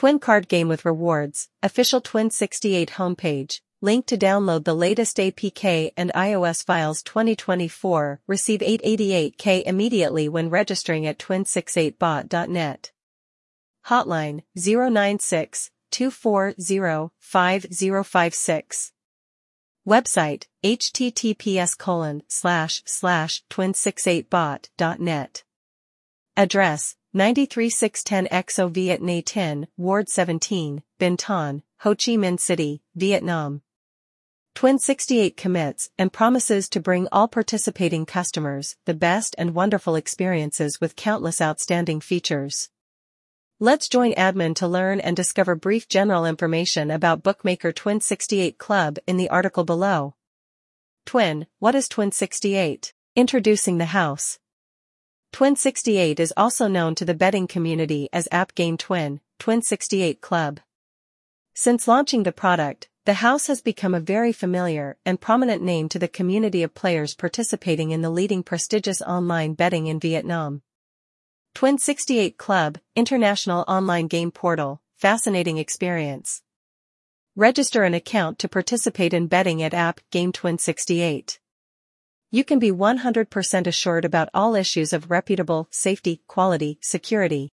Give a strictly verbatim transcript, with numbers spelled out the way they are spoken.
Twin card game with rewards, official Twin sixty-eight homepage, link to download the latest A P K and iOS files twenty twenty-four, receive eight hundred eighty-eight K immediately when registering at twin sixty-eight bot dot net. Hotline, zero nine six, two four zero, five zero five six. Website, https colon slash slash twin sixty-eight bot dot net. Address, ninety-three six ten X O Viet Nay ten, Ward seventeen, Binh Thanh, Ho Chi Minh City, Vietnam. Twin sixty-eight commits and promises to bring all participating customers the best and wonderful experiences with countless outstanding features. Let's join admin to learn and discover brief general information about bookmaker Twin sixty-eight Club in the article below. Twin, what is Twin sixty-eight? Introducing the house. Twin sixty-eight is also known to the betting community as App Game Twin, Twin sixty-eight Club. Since launching the product, the house has become a very familiar and prominent name to the community of players participating in the leading prestigious online betting in Vietnam. Twin sixty-eight Club, international online game portal, fascinating experience. Register an account to participate in betting at App Game Twin sixty-eight. You can be one hundred percent assured about all issues of reputable, safety, quality, security,